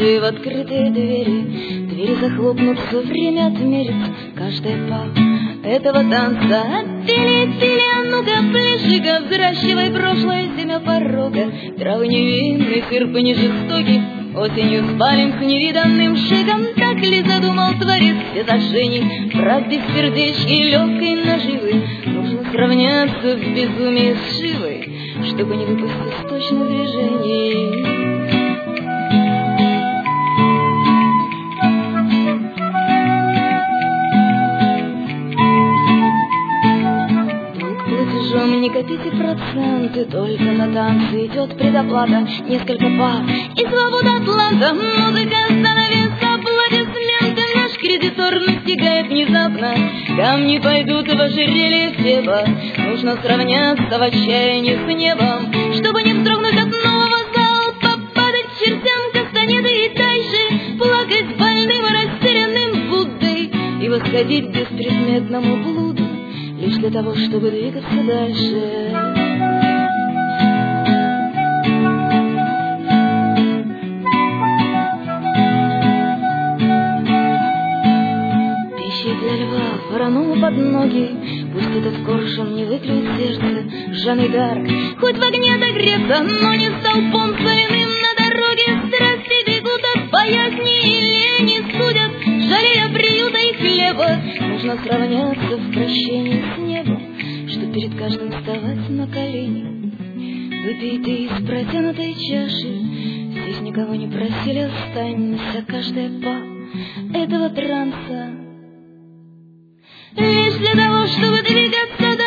уши в открытые двери. Двери захлопнутся, время отмерит каждая па этого танца. Отпили, а ну-ка, ближе-ка, взращивай прошлое семя порога. Травы невинный, сырпы не жестокий, осенью спалим с невиданным шиком. Так ли задумал творец все зажжений? Брак без сердечки легкой наживы. Нужно сравняться в безумии с живой, чтобы не выпустить точно движений. Не копите проценты, только на танцы идет предоплата. Несколько пар и свобода Атланта. Музыка, занавес, аплодисменты. Наш кредитор настигает внезапно. Камни пойдут в ожерелье Феба. Нужно сравняться в отчаянии с небом, чтобы не вздрогнуть от нового залпа. Падать чертям кастанеды и дальше плакать больным и растерянным Буддой и восходить к беспредметному блуду лишь для того, чтобы двигаться дальше. Пищей для льва, ворону под ноги, пусть этот коршун не выклюет сердце. Жанны Дарк хоть в огне догреться, но не столпом соляным на дороге. Страсти бегут от боязни и лени, судят, жалея приюта и хлеба. Нужно сравняться в прощении с небом, что перед каждым вставать на колени. Выпей ты из протянутой чаши, здесь никого не просили, останься каждая па этого транса лишь для того, чтобы двигаться дальше.